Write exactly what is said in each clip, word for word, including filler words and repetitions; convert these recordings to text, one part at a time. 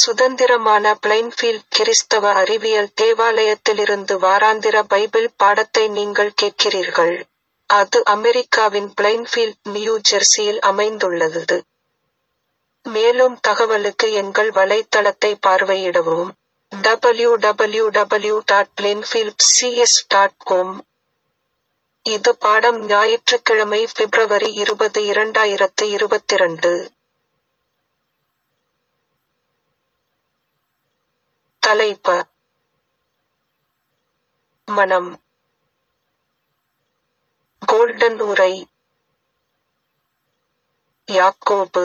சுதந்திரமான பிளைன்ஃபீல்ட் கிறிஸ்தவ அறிவியல் தேவாலயத்திலிருந்து வாராந்திர பைபிள் பாடத்தை நீங்கள் கேட்கிறீர்கள். அது அமெரிக்காவின் பிளைன்ஃபீல்ட், நியூ ஜெர்சியில் அமைந்துள்ளது. மேலும் தகவலுக்கு எங்கள் வலைத்தளத்தை பார்வையிடவும். W W W dot Plainfield C S dot com. இது பாடம் ஞாயிற்றுக்கிழமை பிப்ரவரி இருபது இரண்டாயிரத்து இருபத்திரண்டு. தலைப்பு: மனம். கோல்டன் உரை. யாக்கோபு: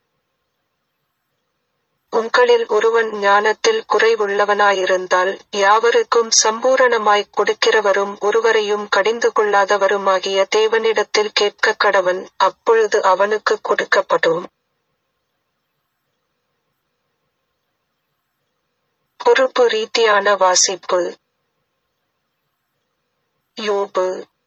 உங்களில் ஒருவன் ஞானத்தில் குறைவுள்ளவனாயிருந்தால் யாவருக்கும் சம்பூரணமாய்க் கொடுக்கிறவரும் ஒருவரையும் கடிந்து கொள்ளாதவருமாகிய தேவனிடத்தில் கேட்கக் கடவன், அப்பொழுது அவனுக்குக் கொடுக்கப்படும். பொறுப்பு ரீதியான வாசிப்பு. யோபு: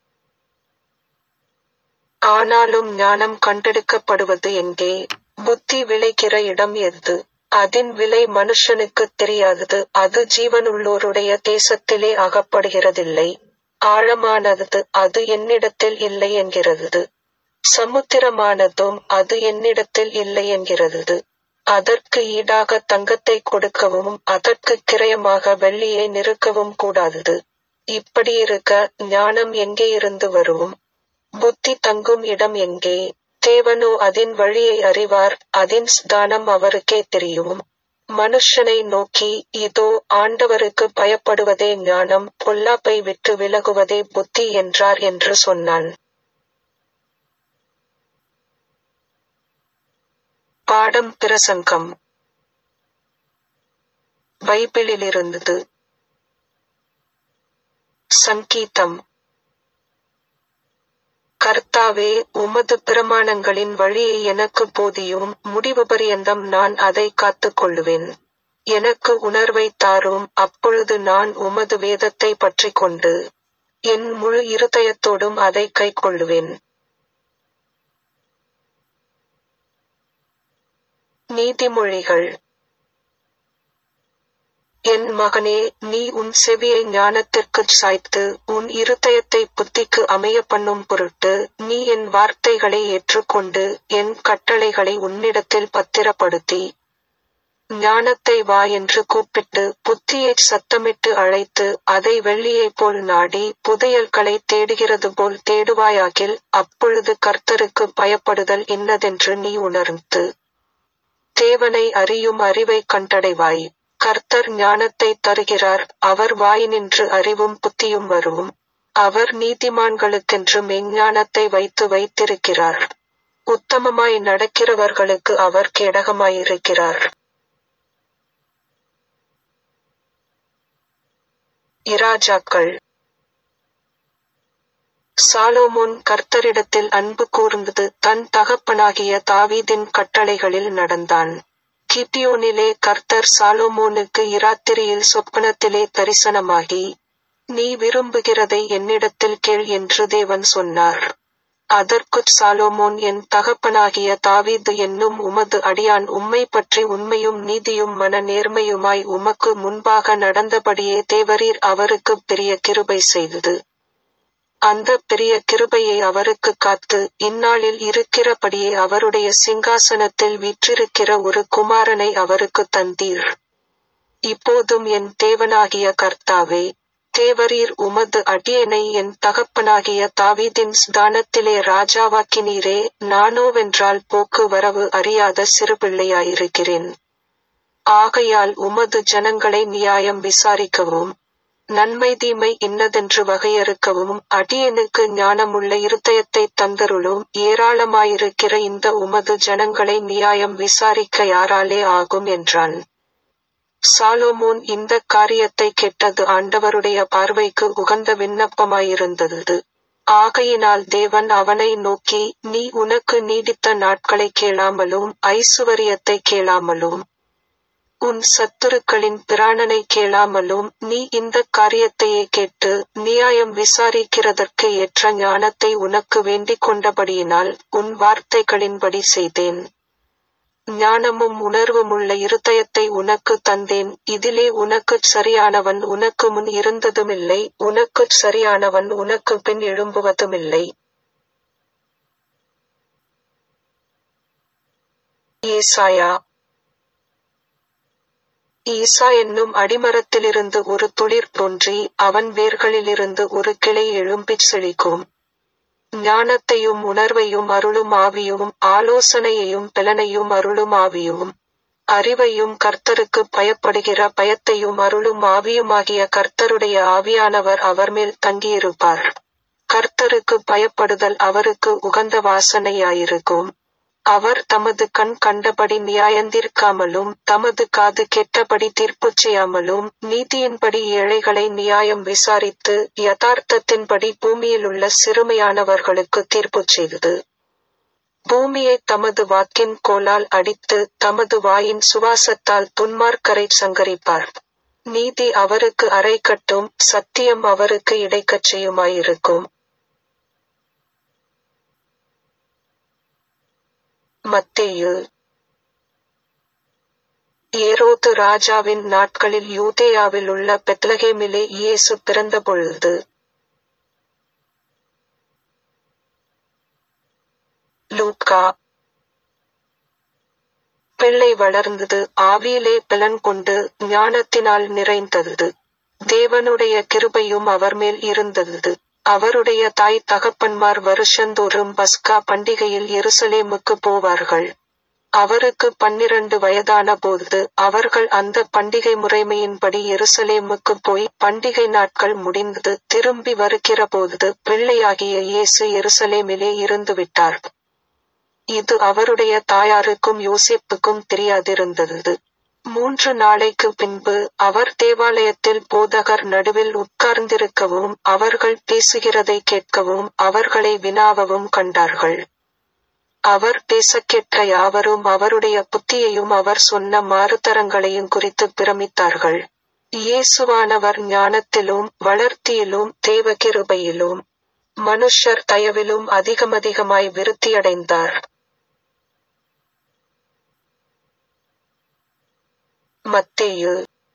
ஆனாலும் ஞானம் கண்டெடுக்கப்படுவது எங்கே? புத்தி விளைகிற இடம் எது? அதின் விலை மனுஷனுக்குத் தெரியாதது. அது ஜீவனுள்ளோருடைய தேசத்திலே அகப்படுகிறதில்லை. ஆழமானது, அது என்னிடத்தில் இல்லை என்கிறது. சமுத்திரமானதும், அது என்னிடத்தில் இல்லை என்கிறது. அதற்கு ஈடாக தங்கத்தை கொடுக்கவும் அதற்குக் கிரயமாக வெள்ளியை நிறுக்கவும் கூடாதது. இப்படியிருக்க ஞானம் எங்கேயிருந்து வரும்? புத்தி தங்கும் இடம் எங்கே? தேவனோ அதின் வழியை அறிவார், அதின் ஸ்தானம் அவருக்கே தெரியும். மனுஷனை நோக்கி, இதோ ஆண்டவருக்கு பயப்படுவதே ஞானம், பொல்லாப்பை விட்டு விலகுவதே புத்தி என்றார் என்று சொன்னான். பாடம் பிரசங்கம். பைபிளிலிருந்து. சங்கீதம். கர்த்தாவே, உமது பிரமாணங்களின் வழியை எனக்கு போதியும், முடிவு பரியந்தம் நான் அதை காத்துக் கொள்ளுவேன். எனக்கு உணர்வை தாரும், அப்பொழுது நான் உமது வேதத்தை பற்றிக் கொண்டு என் முழு இருதயத்தோடும் அதை கைக்கொள்ளுவேன். நீதிமொழிகள். என் மகனே, நீ உன் செவியை ஞானத்திற்குச் சாய்த்து, உன் இருதயத்தை புத்திக்கு அமைய பண்ணும் பொருட்டு, நீ என் வார்த்தைகளை ஏற்றுக்கொண்டு, என் கட்டளைகளை உன்னிடத்தில் பத்திரப்படுத்தி, ஞானத்தை வா என்று கூப்பிட்டு, புத்தியைச் சத்தமிட்டு அழைத்து, அதை வெள்ளியைப் போல் நாடி, புதையல்களை தேடுகிறது போல் தேடுவாயாகில், அப்பொழுது கர்த்தருக்கு பயப்படுதல் இன்னதென்று நீ உணர்ந்து, தேவனை அறியும் அறிவைக் கண்டடைவாய். கர்த்தர் ஞானத்தை தருகிறார், அவர் வாயினின்று அறிவும் புத்தியும் வரும். அவர் நீதிமான்களுக்கென்று மெஞ்ஞானத்தை வைத்து வைத்திருக்கிறார். உத்தமமாய் நடக்கிறவர்களுக்கு அவர் கேடகமாயிருக்கிறார். இராஜாக்கள். சாலோமோன் கர்த்தரிடத்தில் அன்பு கூர்ந்து தன் தகப்பனாகிய தாவீதின் கட்டளைகளில் நடந்தான். கிபியோனிலே கர்த்தர் சாலோமோனுக்கு இராத்திரியில் சொப்பனத்திலே தரிசனமாகி, நீ விரும்புகிறதை என்னிடத்தில் கேள் என்று தேவன் சொன்னார். அதற்குச் சாலோமோன், என் தகப்பனாகிய தாவீது என்னும் உமது அடியான் உம்மை பற்றி உண்மையும் நீதியும் மன நேர்மையுமாய் உமக்கு முன்பாக நடந்தபடியே தேவரீர் அவருக்குப் பெரிய கிருபை செய்தது. அந்த பெரிய கிருபையை அவருக்குக் காத்து, இந்நாளில் இருக்கிறபடியே அவருடைய சிங்காசனத்தில் வீற்றிருக்கிற ஒரு குமாரனை அவருக்குத் தந்தீர். இப்போதும் என் தேவனாகிய கர்த்தாவே, தேவரீர் உமது அடியேனை என் தகப்பனாகிய தாவீதின் ஸ்தானத்திலே ராஜாவாக்கினீரே. நானோவென்றால் போக்கு வரவு அறியாத சிறுபிள்ளையாயிருக்கிறேன். ஆகையால் உமது ஜனங்களை நியாயம் விசாரிக்கவும், நன்மை தீமை இன்னதென்று வகையறுக்கவும், அடியேனுக்கு ஞானமுள்ள இருதயத்தைத் தந்தருளும். ஏராளமாயிருக்கிற இந்த உமது ஜனங்களை நியாயம் விசாரிக்க யாராலே ஆகும் என்றான். சாலோமோன் இந்தக் காரியத்தை கேட்டது ஆண்டவருடைய பார்வைக்கு உகந்த விண்ணப்பமாயிருந்தது. ஆகையினால் தேவன் அவனை நோக்கி, நீ உனக்கு நீடித்த நாட்களை கேளாமலும் ஐசுவரியத்தை கேளாமலும் உன் சத்துருக்களின் பிராணனை கேளாமலும் நீ இந்தக் காரியத்தையே கேட்டு நியாயம் விசாரிக்கிறதற்கு ஏற்ற ஞானத்தை உனக்கு வேண்டிக் கொண்டபடியினால் உன் வார்த்தைகளின்படி செய்தேன். ஞானமும் உணர்வுமுள்ள இருதயத்தை உனக்கு தந்தேன், இதிலே உனக்குச் சரியானவன் உனக்கு முன் இருந்ததுமில்லை, உனக்குச் சரியானவன் உனக்கு பின் எழும்புவதுமில்லை. ஏசாயா. ஈசா என்னும் அடிமரத்திலிருந்து ஒரு துளிர் தோன்றி, அவன் வேர்களிலிருந்து ஒரு கிளை எழும்பிச் செழிக்கும். ஞானத்தையும் உணர்வையும் அருளும் ஆவியும், ஆலோசனையையும் பெலனையும் அருளும் ஆவியும், அறிவையும் கர்த்தருக்குப் பயப்படுகிற பயத்தையும் அருளும் ஆவியுமாகிய கர்த்தருடைய ஆவியானவர் அவர்மேல் தங்கியிருப்பார். கர்த்தருக்குப் பயப்படுதல் அவருக்கு உகந்த வாசனையாயிருக்கும். அவர் தமது கண் கண்டபடி நியாயந்தீர்க்காமலும், தமது காது கெட்டபடி தீர்ப்புச் செய்யாமலும், நீதியின்படி ஏழைகளை நியாயம் விசாரித்து, யதார்த்தத்தின்படி பூமியிலுள்ள சிறுமையானவர்களுக்குத் தீர்ப்புச் செய்தது. பூமியைத் தமது வாக்கின் கோலால் அடித்து, தமது வாயின் சுவாசத்தால் துன்மார்க்கரைச் சங்கரிப்பார். நீதி அவருக்கு அரைக்கட்டும், சத்தியம் அவருக்கு இடைக்கச்சையுமாயிருக்கும். மத்தேயு. ஏரோது ராஜாவின் நாட்களில் யூதேயாவிலுள்ள பெத்லகேமிலே இயேசு பிறந்தபொழுது, லூக்கா. பிள்ளை வளர்ந்தது, ஆவியிலே பெலன் கொண்டு, ஞானத்தினால் நிறைந்தது. தேவனுடைய கிருபையும் அவர்மேல் இருந்தது. அவருடைய தாய் தகப்பன்மார் வருஷந்தோறும் பஸ்கா பண்டிகையில் எருசலேமுக்குப் போவார்கள். அவருக்கு பன்னிரண்டு வயதான போது, அவர்கள் அந்த பண்டிகை முறைமையின்படி எருசலேமுக்குப் போய், பண்டிகை நாட்கள் முடிந்து திரும்பி வருகிறபோது, பிள்ளையாகிய இயேசு எருசலேமிலே இருந்துவிட்டார். இது அவருடைய தாயாருக்கும் யோசேப்புக்கும் தெரியாதிருந்தது. மூன்று நாளைக்கு பின்பு, அவர் தேவாலயத்தில் போதகர் நடுவில் உட்கார்ந்திருக்கவும், அவர்கள் பேசுகிறதை கேட்கவும், அவர்களை வினாவவும் கண்டார்கள். அவர் பேசக் கேட்ட யாவரும் அவருடைய புத்தியையும் அவர் சொன்ன மாறுதரங்களையும் குறித்துப் பிரமித்தார்கள். இயேசுவானவர் ஞானத்திலும், வளர்த்தியிலும், தேவகிருபையிலும், மனுஷர் தயவிலும் அதிகமதிகமாய் விருத்தியடைந்தார். மத்தேயு.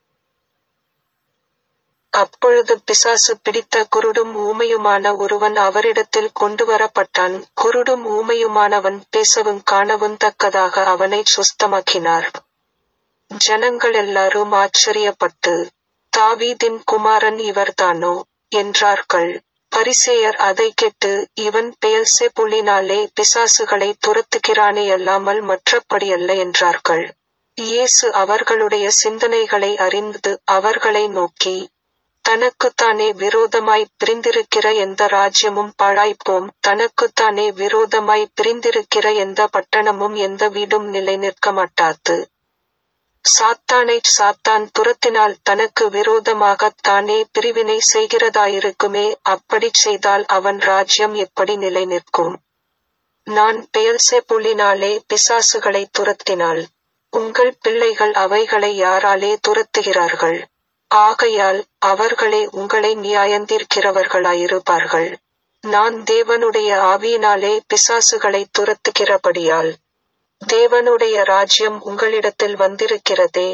அப்பொழுது பிசாசு பிடித்த குருடும் ஊமையுமான ஒருவன் அவரிடத்தில் கொண்டுவரப்பட்டான். குருடும் ஊமையுமானவன் பேசவும் காணவும் தக்கதாக அவனைச் சுஸ்தமாக்கினார். ஜனங்களெல்லாரும் ஆச்சரியப்பட்டு, தாவீதின் குமாரன் இவர்தானோ என்றார்கள். பரிசேயர் அதைக் கேட்டு, இவன் பெயல்செபூலினாலே பிசாசுகளை துரத்துகிறானேயல்லாமல் மற்றபடியல்ல என்றார்கள். இயேசு அவர்களுடைய சிந்தனைகளை அறிந்து அவர்களை நோக்கி, தனக்குத்தானே விரோதமாய்ப் பிரிந்திருக்கிற எந்த ராஜ்யமும் பாழாய்ப்போம், தனக்குத்தானே விரோதமாய்ப் பிரிந்திருக்கிற எந்த பட்டணமும் எந்த வீடும் நிலை நிற்கமாட்டாது. சாத்தானைச் சாத்தான் துரத்தினால் தனக்கு விரோதமாகத் தானே பிரிவினை செய்கிறதாயிருக்குமே, அப்படிச் செய்தால் அவன் ராஜ்யம் எப்படி நிலை நிற்கும்? நான் பெயல்செபூலினாலே பிசாசுகளை துரத்தினால், உங்கள் பிள்ளைகள் அவைகளை யாராலே துரத்துகிறார்கள்? ஆகையால், அவர்களே உங்களை நியாயந்தீர்க்கிறவர்களாயிருப்பார்கள். நான் தேவனுடைய ஆவியினாலே பிசாசுகளை துரத்துகிறபடியால், தேவனுடைய ராஜ்யம் உங்களிடத்தில் வந்திருக்கிறதே.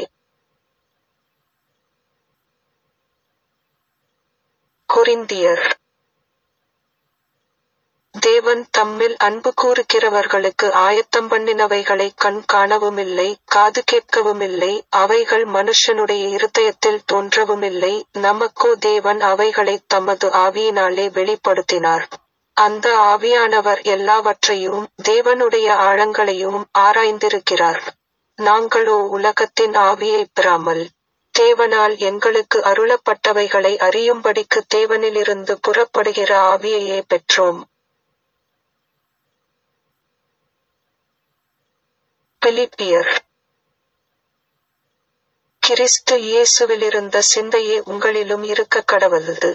கொரிந்தியர். தேவன் தம்மில் அன்பு கூருகிறவர்களுக்கு ஆயத்தம் பண்ணினவைகளை கண் காணவுமில்லை, காது கேட்கவுமில்லை, அவைகள் மனுஷனுடைய இருதயத்தில் தோன்றவுமில்லை, நமக்கோ தேவன் அவைகளைத் தமது ஆவியினாலே வெளிப்படுத்தினார். அந்த ஆவியானவர் எல்லாவற்றையும், தேவனுடைய ஆழங்களையும் ஆராய்ந்திருக்கிறார். நாங்களோ உலகத்தின் ஆவியைப் பெறாமல், தேவனால் எங்களுக்கு அருளப்பட்டவைகளை அறியும்படிக்கு தேவனிலிருந்து புறப்படுகிற ஆவியையே பெற்றோம். பிலிப்பியர். கிறிஸ்து இயேசுவிலிருந்த சிந்தையே உங்களிலும் இருக்கக் கடவது.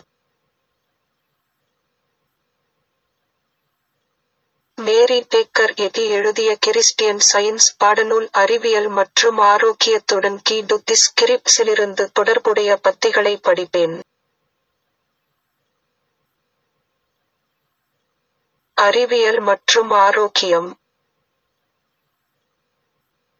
மேரி பேக்கர் எடி எழுதிய கிறிஸ்டியன் சயின்ஸ் பாடநூல் அறிவியல் மற்றும் ஆரோக்கியத்துடன் கி டு தி ஸ்கிரிப்ட்ஸிலிருந்து தொடர்புடைய பத்திகளை படிப்பேன். அறிவியல் மற்றும் ஆரோக்கியம்.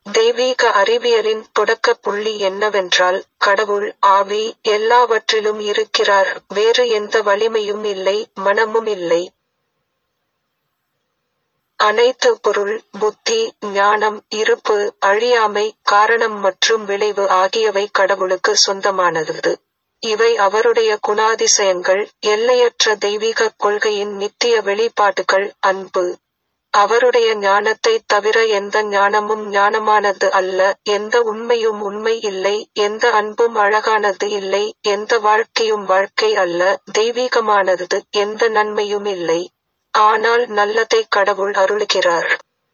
தெய்வீக அறிவியலின் தொடக்க புள்ளி என்னவென்றால், கடவுள், ஆவி, எல்லாவற்றிலும் இருக்கிறார், வேறு எந்த வலிமையும் இல்லை, மனமும் இல்லை. அனைத்து பொருள், புத்தி, ஞானம், இருப்பு, அழியாமை, காரணம் மற்றும் விளைவு ஆகியவை கடவுளுக்கு சொந்தமானது. இவை அவருடைய குணாதிசயங்கள், எல்லையற்ற தெய்வீக கொள்கையின் நித்திய வெளிப்பாடுகள். அன்பு. அவருடைய ஞானத்தைத் தவிர எந்த ஞானமும் ஞானமானது அல்ல, எந்த உண்மையும் உண்மை இல்லை, எந்த அன்பும் அழகானது இல்லை, எந்த வாழ்க்கையும் வாழ்க்கை அல்ல, தெய்வீகமானது, எந்த நன்மையும் இல்லை. ஆனால் நல்லதை கடவுள் அருளுகிறார்.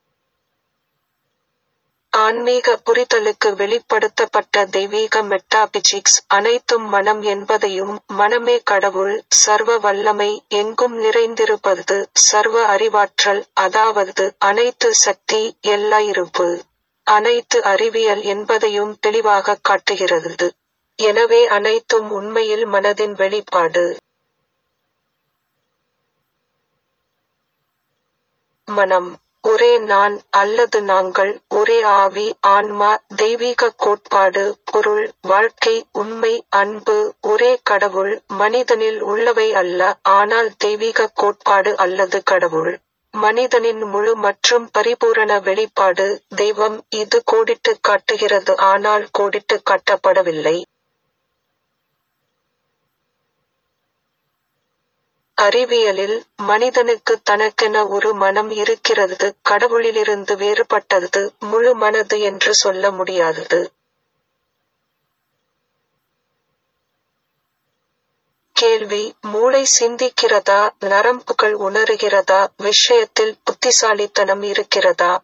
ஆன்மீக புரிதலுக்கு வெளிப்படுத்தப்பட்ட தெய்வீக மெட்டாபிசிக்ஸ் அனைத்தும் மனம் என்பதையும், மனமே கடவுள், சர்வ வல்லமை, எங்கும் நிறைந்திருப்பது, சர்வ அறிவாற்றல், அதாவது அனைத்து சக்தி, எல்லா இருப்பு, அனைத்து அறிவியல் என்பதையும் தெளிவாகக் காட்டுகிறது. எனவே அனைத்தும் உண்மையில் மனதின் வெளிப்பாடு. மனம், ஒரே நான் அல்லது நாங்கள், ஒரே ஆவி, ஆன்மா, தெய்வீக கோட்பாடு, பொருள், வாழ்க்கை, உண்மை, அன்பு, ஒரே கடவுள், மனிதனில் உள்ளவை அல்ல, ஆனால் தெய்வீக கோட்பாடு அல்லது கடவுள், மனிதனின் முழு மற்றும் பரிபூரண வெளிப்பாடு, தெய்வம். இது கோடிட்டுக் காட்டுகிறது ஆனால் கோடிட்டுக் காட்டப்படவில்லை. அறிவியலில், மனிதனுக்கு தனக்கென ஒரு மனம் இருக்கிறது, கடவுளிலிருந்து வேறுபட்டது, முழு மனது என்று சொல்ல முடியாதது. கேள்வி: மூளை சிந்திக்கிறதா, நரம்புகள் உணருகிறதா, விஷயத்தில் புத்திசாலித்தனம் இருக்கிறதா?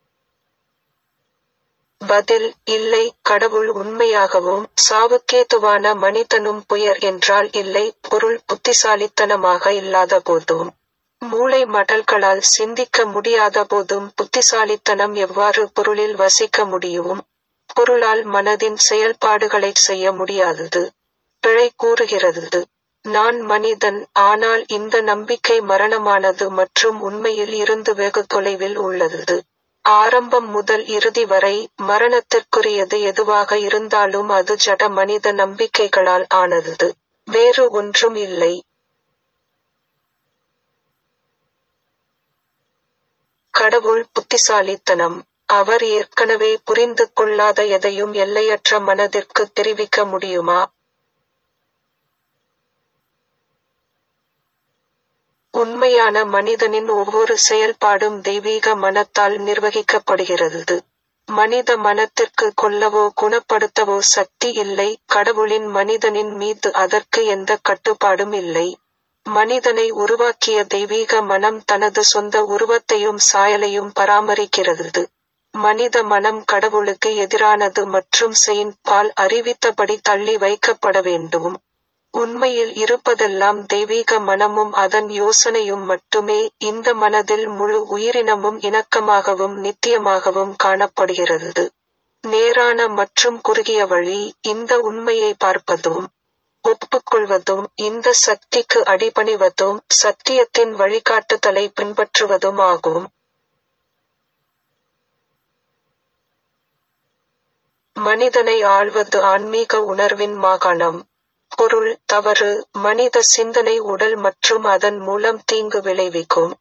பதில்: இல்லை. கடவுள் உண்மையாகவும், சாவுக்கேதுவான மனிதனும் புயர் என்றால் இல்லை, பொருள் புத்திசாலித்தனமாக இல்லாத போதும், மூளை மடல்களால் சிந்திக்க முடியாத போதும் புத்திசாலித்தனம் எவ்வாறு பொருளில் வசிக்க முடியும்? பொருளால் மனதின் செயல்பாடுகளைச் செய்ய முடியாதது. பிழை கூறுகிறது: நான் மனிதன், ஆனால் இந்த நம்பிக்கை மரணமானது மற்றும் உண்மையில் இருந்து வெகு தொலைவில் உள்ளது. ஆரம்பம் முதல் இறுதி வரை, மரணத்திற்குரியது எதுவாக இருந்தாலும் அது ஜட மனித நம்பிக்கைகளால் ஆனது. வேறு ஒன்றும் இல்லை. கடவுள் புத்திசாலித்தனம். அவர் ஏற்கனவே புரிந்து கொள்ளாத எதையும் எல்லையற்ற மனதிற்கு தெரிவிக்க முடியுமா? உண்மையான மனிதனின் ஒவ்வொரு செயல்பாடும் தெய்வீக மனத்தால் நிர்வகிக்கப்படுகிறது. மனித மனத்திற்கு கொல்லவோ குணப்படுத்தவோ சக்தி இல்லை, கடவுளின் மனிதனின் மீது அதற்கு எந்த கட்டுப்பாடும் இல்லை. மனிதனை உருவாக்கிய தெய்வீக மனம் தனது சொந்த உருவத்தையும் சாயலையும் பராமரிக்கிறது. மனித மனம் கடவுளுக்கு எதிரானது மற்றும் செயின்ட் பால் அறிவித்தபடி தள்ளி வைக்கப்பட வேண்டும். உண்மையில் இருப்பதெல்லாம் தெய்வீக மனமும் அதன் யோசனையும் மட்டுமே. இந்த மனதில் முழு உயிரினமும் இணக்கமாகவும் நித்தியமாகவும் காணப்படுகிறது. நேரான மற்றும் குறுகிய வழி, இந்த உண்மையை பார்ப்பதும் ஒப்புக்கொள்வதும், இந்த சக்திக்கு அடிபணிவதும், சத்தியத்தின் வழிகாட்டுதலை பின்பற்றுவதும் ஆகும். மனிதனை ஆள்வது ஆன்மீக உணர்வின் மாகாணம். பொருள், தவறு, மனித சிந்தனை உடல் மற்றும் அதன் மூலம் தீங்கு விளைவிக்கும்.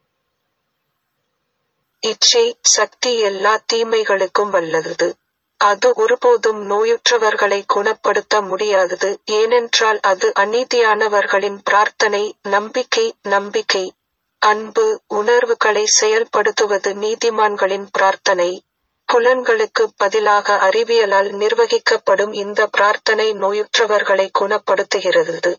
இச்சை, சக்தி எல்லா தீமைகளுக்கும் வல்லது. அது ஒருபோதும் நோயுற்றவர்களை குணப்படுத்த முடியாதது, ஏனென்றால் அது அநீதியானவர்களின் பிரார்த்தனை. நம்பிக்கை நம்பிக்கை, அன்பு, உணர்வுகளை செயல்படுத்துவது நீதிமான்களின் பிரார்த்தனை. புலன்களுக்கு பதிலாக அறிவியலால் நிர்வகிக்கப்படும் இந்த பிரார்த்தனை நோயுற்றவர்களை குணப்படுத்துகிறது.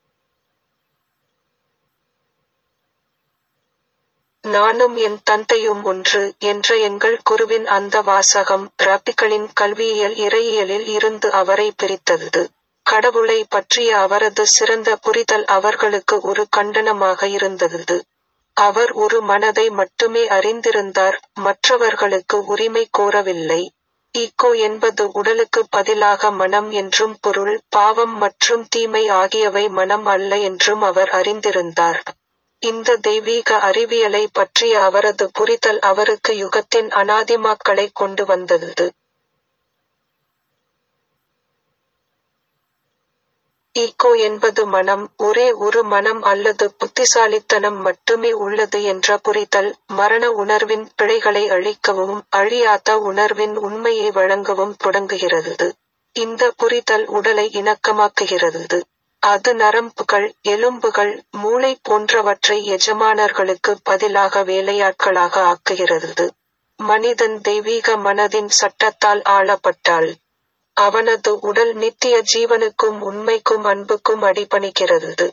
நானும் என் தந்தையும் ஒன்று என்ற எங்கள் குருவின் அந்த வாசகம் ரபிகளின் கல்வியியல் இறையியலில் இருந்து அவரை பிரித்தது. கடவுளை பற்றிய அவரது சிறந்த புரிதல் அவர்களுக்கு ஒரு கண்டனமாக இருந்தது. அவர் ஒரு மனதை மட்டுமே அறிந்திருந்தார், மற்றவர்களுக்கு உரிமை கோரவில்லை. ஈகோ என்பது உடலுக்கு பதிலாக மனம் என்றும் பொருள், பாவம் மற்றும் தீமை ஆகியவை மனம் அல்ல என்றும் அவர் அறிந்திருந்தார். இந்த தெய்வீக அறிவியலை பற்றிய அவரது புரிதல் அவருக்கு யுகத்தின் அனாதிமாக்களை கொண்டு வந்தது. ஈகோ என்பது மனம், ஒரே ஒரு மனம் அல்லது புத்திசாலித்தனம் மட்டுமே உள்ளது என்ற புரிதல், மரண உணர்வின் பிழைகளை அழிக்கவும் அழியாத உணர்வின் உண்மையை வழங்கவும் தொடங்குகிறது. இந்த புரிதல் உடலை இணக்கமாக்குகிறது. அது நரம்புகள், எலும்புகள், மூளை போன்றவற்றை எஜமானர்களுக்கு பதிலாக வேலையாட்களாக ஆக்குகிறது. மனிதன் தெய்வீக மனதின் சட்டத்தால் ஆளப்பட்டால் அவனது உடல் நித்திய ஜீவனுக்கும் உண்மைக்கும் அன்புக்கும் அடிபணிகிறது.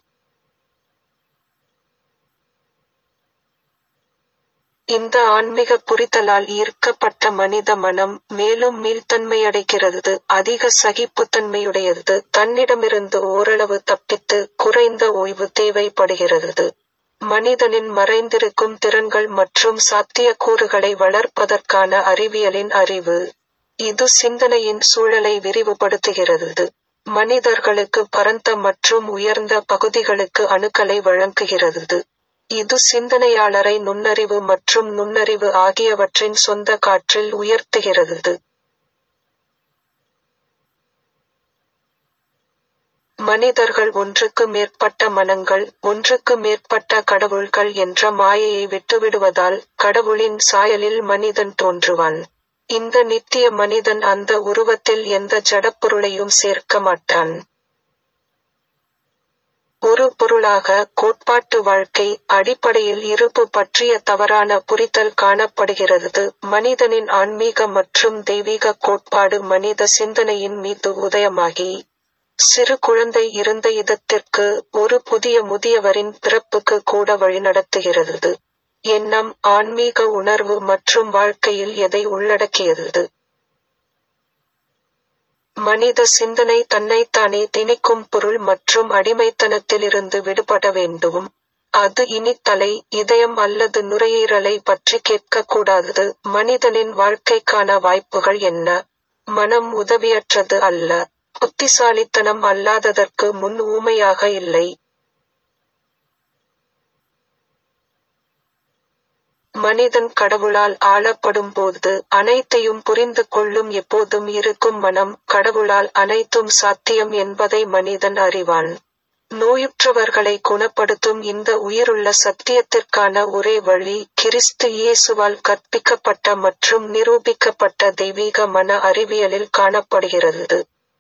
இந்த ஆன்மீக புரிதலால் ஈர்க்கப்பட்ட மனித மனம் மேலும் மீள்தன்மையடைகிறது, அதிக சகிப்புத்தன்மையுடையது, தன்னிடமிருந்து ஓரளவு தப்பித்து குறைந்த ஓய்வு தேவைப்படுகிறது. மனிதனின் மறைந்திருக்கும் திறன்கள் மற்றும் சாத்தியக்கூறுகளை வளர்ப்பதற்கான அறிவியலின் அறிவு. இது சிந்தனையின் சூழலை விரிவுபடுத்துகிறது. மனிதர்களுக்கு பரந்த மற்றும் உயர்ந்த பகுதிகளுக்கு அணுகலை வழங்குகிறது. இது சிந்தனையாளரை நுண்ணறிவு மற்றும் நுண்ணறிவு ஆகியவற்றின் சொந்த காற்றில் உயர்த்துகிறது. மனிதர்கள் ஒன்றுக்கு மேற்பட்ட மனங்கள், ஒன்றுக்கு மேற்பட்ட கடவுள்கள் என்ற மாயையை விட்டுவிடுவதால் கடவுளின் சாயலில் மனிதன் தோன்றுவான். இந்த நித்திய மனிதன் அந்த உருவத்தில் எந்த ஜடப்பொருளையும் சேர்க்க மாட்டான். ஒரு பொருளாக கோட்பாட்டு வாழ்க்கை அடிப்படையில் இருப்பு பற்றிய தவறான புரிதல் காணப்படுகிறது. மனிதனின் ஆன்மீக மற்றும் தெய்வீக கோட்பாடு மனித சிந்தனையின் மீது உதயமாகி சிறு குழந்தை இருந்த இடத்திற்கு ஒரு புதிய முதியவரின் பிறப்புக்கு கூட வழிநடத்துகிறது. எண்ணம், ஆன்மீக உணர்வு மற்றும் வாழ்க்கையில் எதை உள்ளடக்கியது? மனித சிந்தனை தன்னைத்தானே திணிக்கும் பொருள் மற்றும் அடிமைத்தனத்திலிருந்து விடுபட வேண்டும். அது இனி தலை, இதயம் அல்லது நுரையீரலை பற்றி கேட்கக்கூடாது. மனிதனின் வாழ்க்கைக்கான வாய்ப்புகள் என்ன? மனம் உதவியற்றது அல்ல. புத்திசாலித்தனம் அல்லாததற்கு முன் ஊமையாக இல்லை. மனிதன் கடவுளால் ஆளப்படும் போது அனைத்தையும் புரிந்து கொள்ளும் எப்போதும் இருக்கும் மனம், கடவுளால் அனைத்தும் சாத்தியம் என்பதை மனிதன் அறிவான். நோயுற்றவர்களை குணப்படுத்தும் இந்த உயிருள்ள சத்தியத்திற்கான ஒரே வழி, கிறிஸ்து இயேசுவால் கற்பிக்கப்பட்ட மற்றும் நிரூபிக்கப்பட்ட தெய்வீக மன அறிவியலில் காணப்படுகிறது.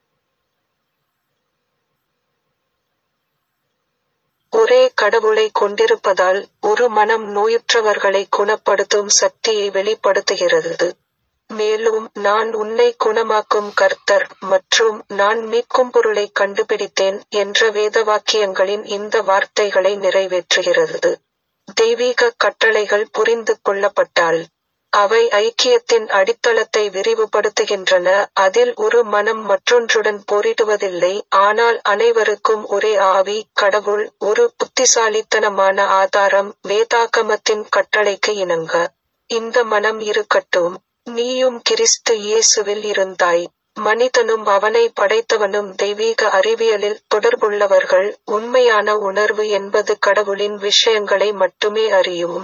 ஒரே கடவுளை கொண்டிருப்பதால் ஒரு மனம் நோயுற்றவர்களை குணப்படுத்தும் சக்தியை வெளிப்படுத்துகிறது. மேலும் நான் உன்னை குணமாக்கும் கர்த்தர் மற்றும் நான் மீட்கும் பொருளை கண்டுபிடித்தேன் என்ற வேதவாக்கியங்களின் இந்த வார்த்தைகளை நிறைவேற்றுகிறது. தெய்வீக கட்டளைகள் புரிந்து கொள்ளப்பட்டால் அவை ஐக்கியத்தின் அடித்தளத்தை விரிவுபடுத்துகின்றன. அதில் ஒரு மனம் மற்றொன்றுடன் போரிடுவதில்லை, ஆனால் அனைவருக்கும் ஒரே ஆவி, கடவுள், ஒரு புத்திசாலித்தனமான ஆதாரம், வேதாகமத்தின் கட்டளைக்கு இணங்க. இந்த மனம் இருக்கட்டும். நீயும் கிறிஸ்து இயேசுவில் இருந்தாய். மனிதனும் அவனை படைத்தவனும் தெய்வீக அறிவியலில் தொடர்புள்ளவர்கள். உண்மையான உணர்வு என்பது கடவுளின் விஷயங்களை மட்டுமே அறியும்.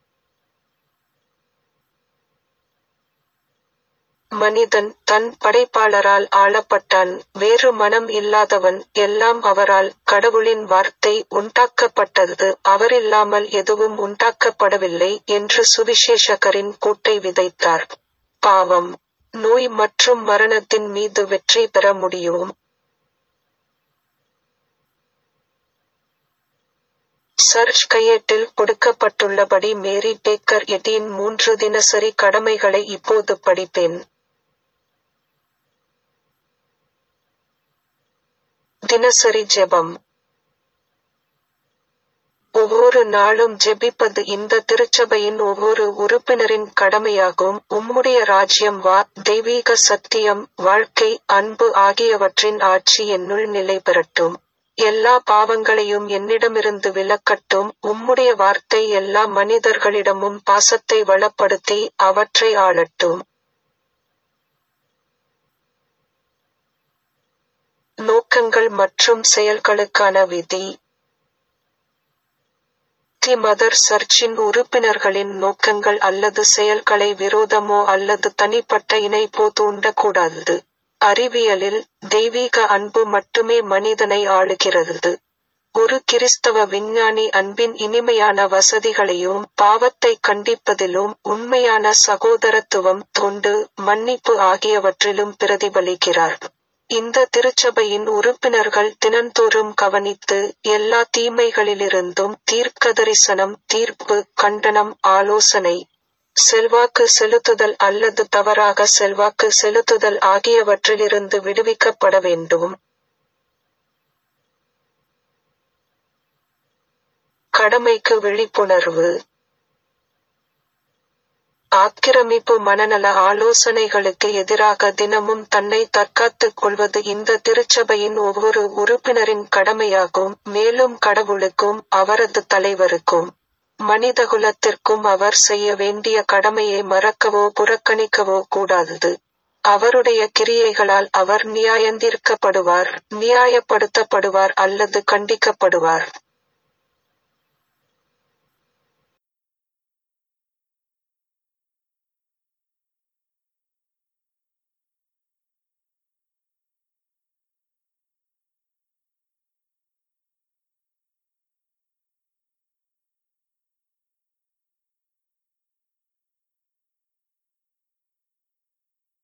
மனிதன் தன் படைப்பாளரால் ஆளப்பட்டான். வேறு மனம் இல்லாதவன். எல்லாம் அவரால், கடவுளின் வார்த்தை, உண்டாக்கப்பட்டது. அவரில்லாமல் எதுவும் உண்டாக்கப்படவில்லை என்று சுவிசேஷகரின் கூட்டை விதைத்தார். பாவம், நோய் மற்றும் மரணத்தின் மீது வெற்றி பெற முடியும். சர்ச் கையேட்டில் கொடுக்கப்பட்டுள்ளபடி மேரி பேக்கர் எட்டியின் மூன்று தினசரி கடமைகளை இப்போது படிப்பேன். தினசரி ஜெபம். ஒவ்வொரு நாளும் ஜெபிப்பது இந்த திருச்சபையின் ஒவ்வொரு உறுப்பினரின் கடமையாகும். உம்முடைய ராஜ்யம் வா, தெய்வீக சத்தியம், வாழ்க்கை, அன்பு ஆகியவற்றின் ஆட்சி என்னுள் நிலை பெறட்டும். எல்லா பாவங்களையும் என்னிடமிருந்து விலக்கட்டும். உம்முடைய வார்த்தை எல்லா மனிதர்களிடமும் பாசத்தை வளப்படுத்தி அவற்றை ஆளட்டும். நோக்கங்கள் மற்றும் செயல்களுக்கான விதி. தி மதர் சர்ச்சின் உறுப்பினர்களின் நோக்கங்கள் அல்லது செயல்களை விரோதமோ அல்லது தனிப்பட்ட இணைப்போ தூண்டக்கூடாது. அறிவியலில், தெய்வீக அன்பு மட்டுமே மனிதனை ஆளுகிறது. ஒரு கிறிஸ்தவ விஞ்ஞானி அன்பின் இனிமையான வசதிகளையும் பாவத்தை கண்டிப்பதிலும் உண்மையான சகோதரத்துவம், தொண்டு, மன்னிப்பு ஆகியவற்றிலும் பிரதிபலிக்கிறார். இந்த திருச்சபையின் உறுப்பினர்கள் தினந்தோறும் கவனித்து, எல்லா தீமைகளிலிருந்தும் தீர்க்கதரிசனம், தீர்ப்பு, கண்டனம், ஆலோசனை, செல்வாக்கு செலுத்துதல் அல்லது தவறாக செல்வாக்கு செலுத்துதல் ஆகியவற்றிலிருந்து விடுவிக்கப்பட வேண்டும். கடமைக்கு விழிப்புணர்வு. ஆக்கிரமிப்பு மனநல ஆலோசனைகளுக்கு எதிராக தினமும் தன்னை தற்காத்துக் கொள்வது இந்த திருச்சபையின் ஒவ்வொரு உறுப்பினரின் கடமையாகும். மேலும் கடவுளுக்கும், அவரது தலைவருக்கும், மனிதகுலத்திற்கும் அவர் செய்ய வேண்டிய கடமையை மறக்கவோ புறக்கணிக்கவோ கூடாது. அவருடைய கிரியைகளால் அவர் நியாயந்தீர்க்கப்படுவார், நியாயப்படுத்தப்படுவார் அல்லது கண்டிக்கப்படுவார்.